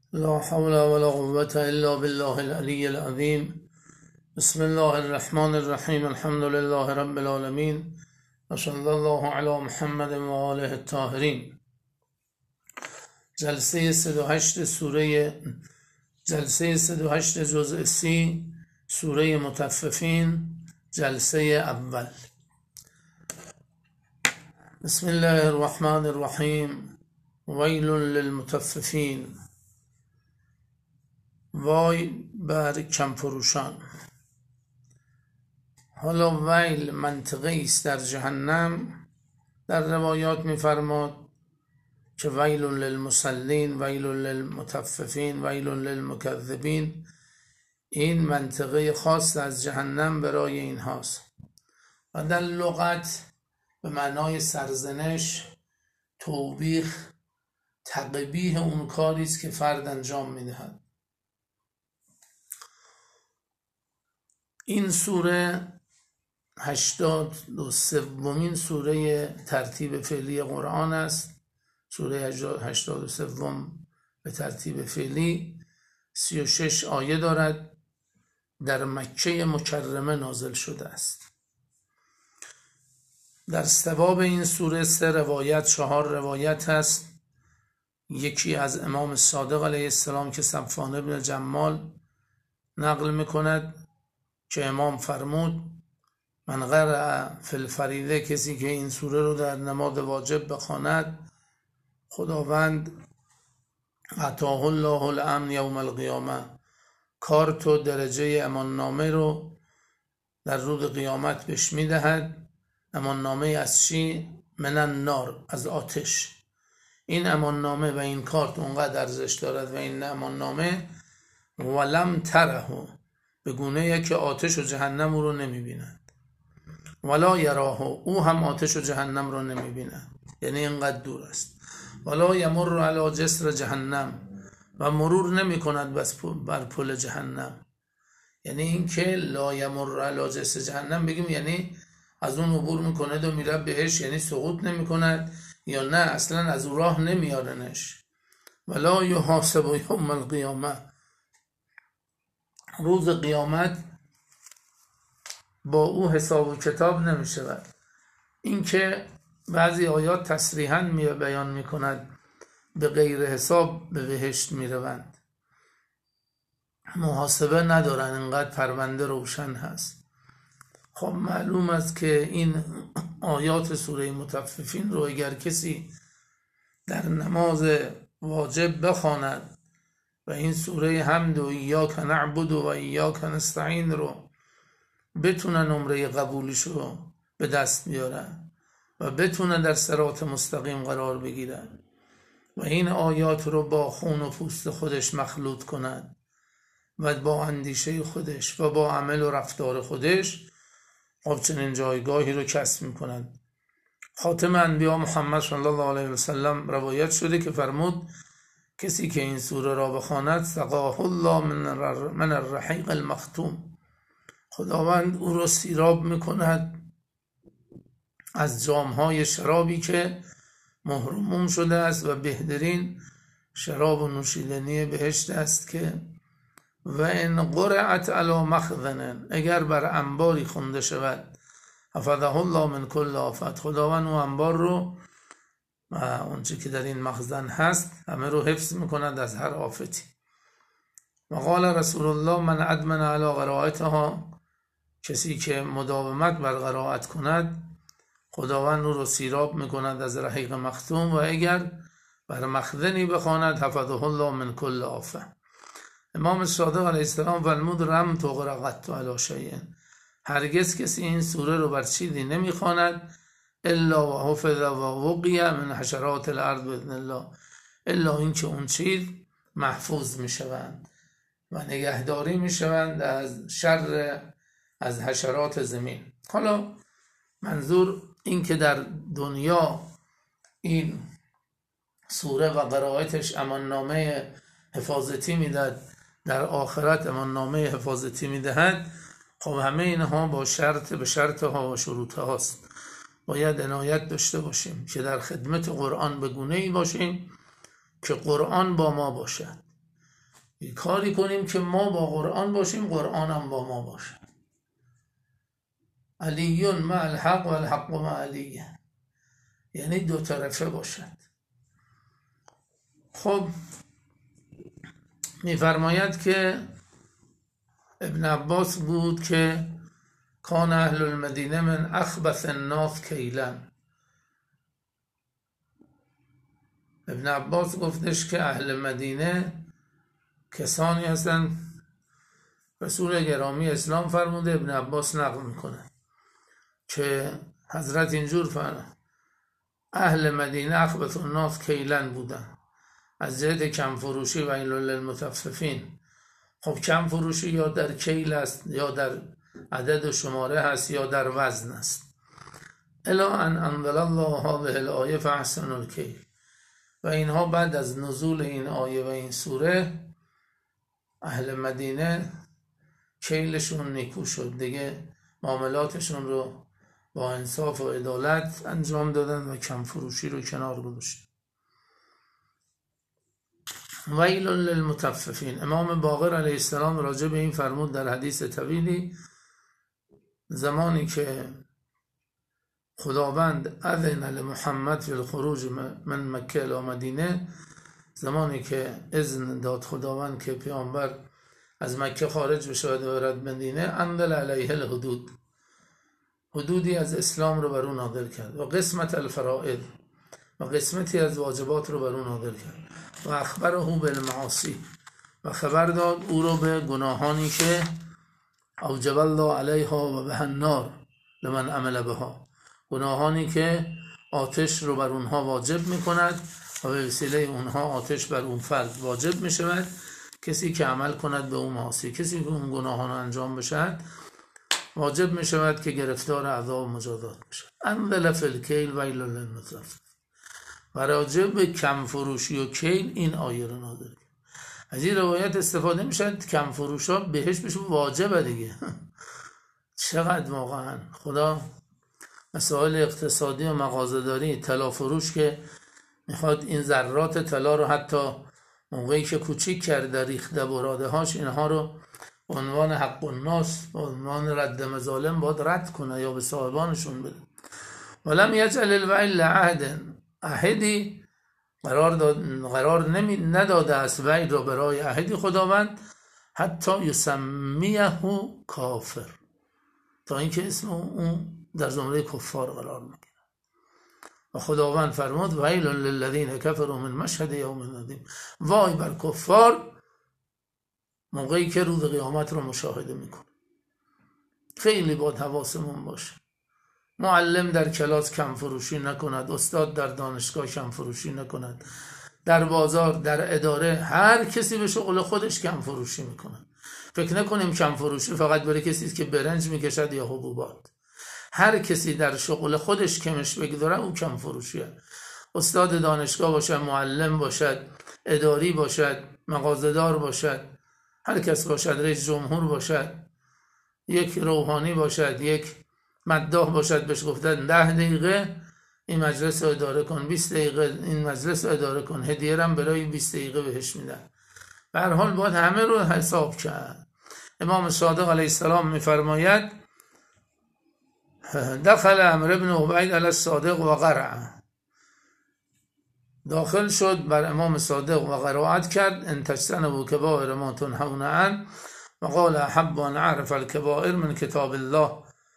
لا حول ولا قوة إلا بالله العلي العظيم. بسم الله الرحمن الرحیم. الحمد لله رب العالمین و صلی الله علی محمد و آله الطاهرین. جلسه 108 جزء 30 سوره مطففین، جلسه اول. بسم الله الرحمن الرحیم. ویل للمطففین. وای بر کمفروشان. حالا ویل منطقه است در جهنم. در روایات می‌فرماد که ویل للمصلین، ویل للمطففین، ویل للمکذبین. این منطقه خاص از جهنم برای اینهاست و در لغت به معنای سرزنش، توبیخ، تقبیح اون کاری است که فرد انجام می‌دهد. این سوره 83مین سوره ترتیب فعلی قرآن است. سوره 83 به ترتیب فعلی 36 آیه دارد. در مکه مکرمه نازل شده است. در ثواب این سوره 3 روایت 4 روایت است. یکی از امام صادق علیه السلام که صفوان بن جمال نقل میکند که امام فرمود: من قرأ فی الفریضه، کسی که این سوره رو در نماز واجب بخواند، خداوند عطاه الله الامن یوم القیامه، کارت و درجه امان نامه رو در روز قیامت بهش میدهد. امان نامه از چی؟ من النار، از آتش. این امان نامه و این کارت اونقدر ارزش دارد و این امان نامه ولم تره، به گونه که آتش و جهنم او رو نمیبیند. ولا یراه، او هم آتش و جهنم رو نمیبیند، یعنی اینقدر دور است. ولا یمر علی جسر جهنم، و مرور نمی کند بس بر پل جهنم. یعنی این که لا یمر علی جسر جهنم بگیم یعنی از اون عبور میکند و میره بهش، یعنی سقوط نمی کند، یا نه اصلا از اون راه نمیارنش. ولا یحاسب یوم القیامه، روز قیامت با او حساب و کتاب نمی شود. این که بعضی آیات تصریحاً بیان می کند به غیر حساب به بهشت می روند، محاسبه ندارن، اینقدر پرونده روشن هست. خب معلوم است که این آیات سوره مطففین رو اگر کسی در نماز واجب بخواند و این سوره حمد و ایاک نعبد و ایاک نستعین رو بتونه نمره قبولش رو به دست بیارن و بتونه در صراط مستقیم قرار بگیرن و این آیات رو با خون و پوست خودش مخلوط کند و با اندیشه خودش و با عمل و رفتار خودش، خب چنین جایگاهی رو کسب میکنند. خاتم انبیا محمد صلی الله علیه و سلم روایت شده که فرمود: کسی که این سوره را بخواند سقاه الله من الرحیق المختوم، خداوند او را سیراب میکند از جامهای شرابی که مهرموم شده است و بهترین شراب و نوشیدنی بهشت است. که و ان قرعت علی مخزن، اگر بر انباری خونده شود، حفظه الله من کل آفت، خداوند او انبار رو و اونچه که در این مخزن هست همه رو حفظ میکند از هر آفتی. و قال رسول الله: من ادمن علی قرائتها، کسی که مداومت بر قرائت کند، خداوند او رو سیراب میکند از رحیق مختوم، و اگر بر مخزنی بخواند حفظه الله من کل آفه. امام صادق علیه السلام فرمود: رم تغرقت علی شیء، هرگز کسی این سوره رو بر چیزی نمیخواند الا و حفظ و وقی من حشرات الارض باذن الله، الا اینکه اون چیز محفوظ میشوند و نگهداری میشوند از شر از حشرات زمین. حالا منظور این که در دنیا این سوره و قرائتش امان نامه حفاظتی میداد، در آخرت امان نامه حفاظتی میدهد، خب همه اینها با شرطها و شروطها هست. باید عنایت داشته باشیم که در خدمت قرآن به گونه‌ای باشیم که قرآن با ما باشد کاری کنیم که ما با قرآن باشیم، قرآن هم با ما باشه. علی مع الحق و الحق مع علی، یعنی دو طرفه باشد. خب میفرماید که ابن عباس بود که کان اهل المدینه من اخبث الناس کیلا. ابن عباس گفتش که اهل مدینه کسانی هستن، رسول گرامی اسلام فرموده، ابن عباس نقل میکنه که حضرت اینجور فرمود اهل مدینه اخبث الناس کیلا بودن از جهت کم فروشی و ویل للمطففین. خب کم فروشی یا در کیل است، یا در عدد و شماره هست، یا در وزن است. الا ان انزل الله هذه الآیه فاحسنوا الکیل. و اینها بعد از نزول این آیه و این سوره اهل مدینه کیلشون نیکو شد دیگه، معاملاتشون رو با انصاف و عدالت انجام دادن و کم فروشی رو کنار گذاشتن. ویل للمطففین. امام باقر علیه السلام راجع به این فرمود در حدیث طویلی، زمانی که خداوند اذن لمحمد فی الخروج من مکه الی مدینه، زمانی که اذن داد خداوند که پیامبر از مکه خارج بشه و برد مدینه، انزل علیه الحدود، حدودی از اسلام رو بر اون نازل کرد، و قسمت الفرائض، و قسمتی از واجبات رو بر اون نازل کرد، و اخبره بالمعاصی، و خبر داد او رو به گناهانی که اوجب الله علیها و به النار لمن عمل بها، گناهانی که آتش رو بر اونها واجب میکند و به وسیله اونها آتش بر اون فرد واجب میشود. کسی که عمل کند به اون معاصی، کسی که اون گناهان انجام بشد، واجب میشود که گرفتار عذاب و مجازات بشد. انزل فی الکیل ویل للمطففین. و راجع به کم فروشی و کیل این آیه رو نازل کرد. از این روایت استفاده میشد کم فروش ها بهش بشه واجبه دیگه. چقدر واقعا خدا مسائل اقتصادی و مغازه‌داری، طلا فروش که میخواد این ذرات طلا رو حتی موقعی که کوچیک کرده ریخته براده هاش، اینها رو به عنوان حق الناس، به عنوان رد مظالم باید رد کنه یا به صاحبانشون بده. ولم یجعل الویل لعهد، عهدی قرار نداده است ویل را برای عهدی خداوند، حتی یسمیه کافر، تا اینکه اسم اون در زمره کفار قرار میگیره. و خداوند فرمود ویل للذین کفروا من مشهد یوم عظیم، وای بر کفار موقعی که روز قیامت رو مشاهده میکنه. خیلی باید حواسمون باشه معلم در کلاس کم فروشی نکند، استاد در دانشگاه کم فروشی نکند، در بازار، در اداره، هر کسی به شغل خودش کم فروشی میکنه. فکر نکنیم کم فروشی فقط برای کسی که برنج میکشد یا حبوبات. هر کسی در شغل خودش کمش بگذاره او کم فروشیه. استاد دانشگاه باشد، معلم باشد، اداری باشد، مغازه‌دار باشد، هر کس باشد، رئیس جمهور باشد، یک روحانی باشد، یک مداح باشد، بهش گفتن 10 دقیقه این مجلس رو اداره کن، 20 دقیقه این مجلس رو اداره کن، هدیه هم برای 20 دقیقه بهش میدن. به هر حال باید همه رو حساب کرد. امام صادق علیه السلام میفرماید دخل عمرو بن عبید علی الصادق و قرع، داخل شد بر امام صادق و قرائت کرد ان تجتنبوا کبائر ما تنهون عنه و قال احب ان اعرف الکبائر من کتاب الله.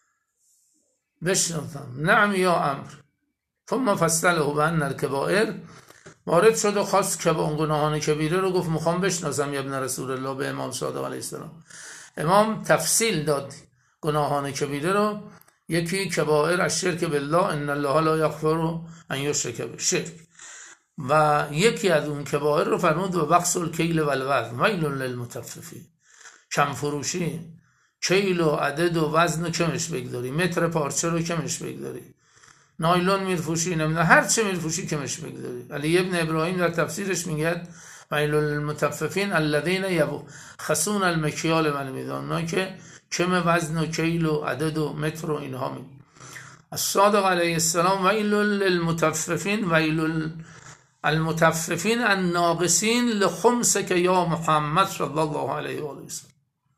بشنوتم نعم یا امر، ثم فصله بان الکبائر، وارد شد و خواست که اون گناهان کبیره رو گفت میخوام بشناسم یا ابن رسول الله به امام صادق علیه السلام. امام تفصیل داد گناهان کبیره رو. یکی کبائر الشرک بالله ان الله لا یغفر ان یشرک به شرک، و یکی از اون کبائر رو فرمود و بخس الکیل و الوزن ویل للمطففین، کم فروشی، کیل و عدد و وزن رو کمش بگذاری، متر پارچه رو کمش بگذاری، نایلون میرفوشی، نمیدونم هر چه میرفوشی کمش بگذاری. علی ابن ابراهیم در تفسیرش میگه ویل للمطففین الذین یبخسون المکیال والمیزان، اونایی که کم وزن و کیل و عدد و متر و اینها می. الصادق علیه السلام ویل للمطففین ویل المتففین الناقصین لخمسک یا محمد صلی الله علیه و آله وسلم.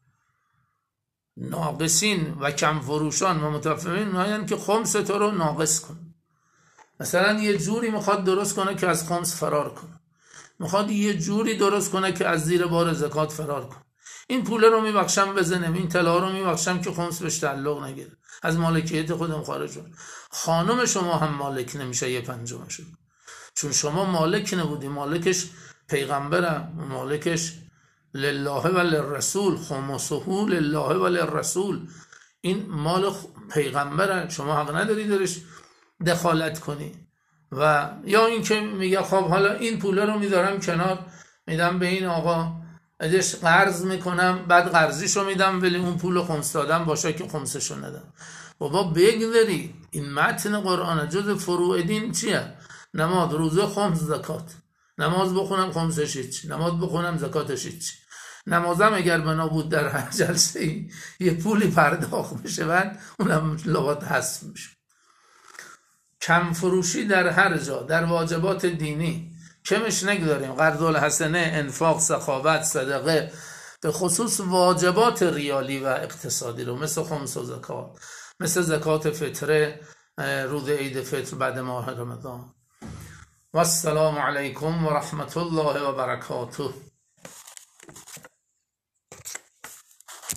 ناقصین و کم فروشان و متففین میگن که خمس تو رو ناقص کن. مثلا یه جوری میخواد درست کنه که از خمس فرار کنه، میخواد یه جوری درست کنه که از زیر بار زکات فرار کنه. این پول رو میبخشم بزنم، این طلا رو میبخشم که خمس بهش تعلق نگیره، از مالکیت خودم خارج شد. خانم شما هم مالک نمیشه یه پنجمش، چون شما مالک نبودی، مالکش پیغمبره، مالکش لله و للرسول، خمسه لله و للرسول. این مال پیغمبره، شما حق نداری درش دخالت کنی. و یا این که میگه خب حالا این پول رو میذارم کنار، میدم به این آقا، ازش قرض میکنم، بعد قرضیشو میدم ولی اون پول خمس دادم باشه که خمسشو ندم. بابا بگذاری، این متن قرآن جز فروع دین چیه؟ نماز، روزه، خمس، زکات. نماز بخونم خمسش هیچ، نماز بخونم زکاتش هیچ. نمازم اگر بنا بود در هر جلسه یه پولی پرداخت بشه بعد اونم لغات حذف میشه. کم فروشی در هر جا در واجبات دینی کمش نگذاریم. قرض الحسنه، انفاق، سخاوت، صدقه، به خصوص واجبات ریالی و اقتصادی رو، مثل خمس و زکات، مثل زکات فطره، روز عید فطر بعد ماه رمضان. و السلام علیکم و رحمت الله و برکاته.